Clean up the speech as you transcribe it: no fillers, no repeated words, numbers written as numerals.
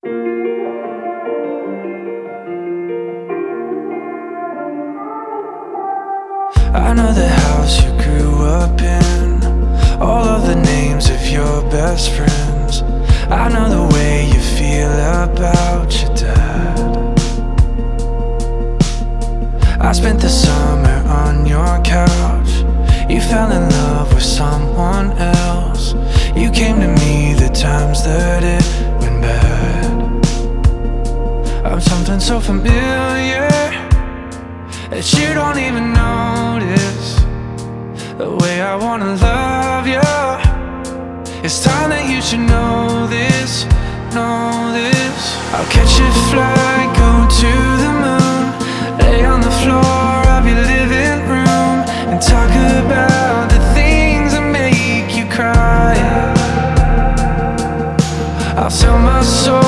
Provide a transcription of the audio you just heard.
I know the house you grew up in, all of the names of your best friends. I know the way you feel about your dad. I spent the summer on your couch. You fell in love with someone else. You came to me the times that it went bad. I'm something so familiar that you don't even notice. The way I wanna love you, it's time that you should know this, know this. I'll catch a flight, go to the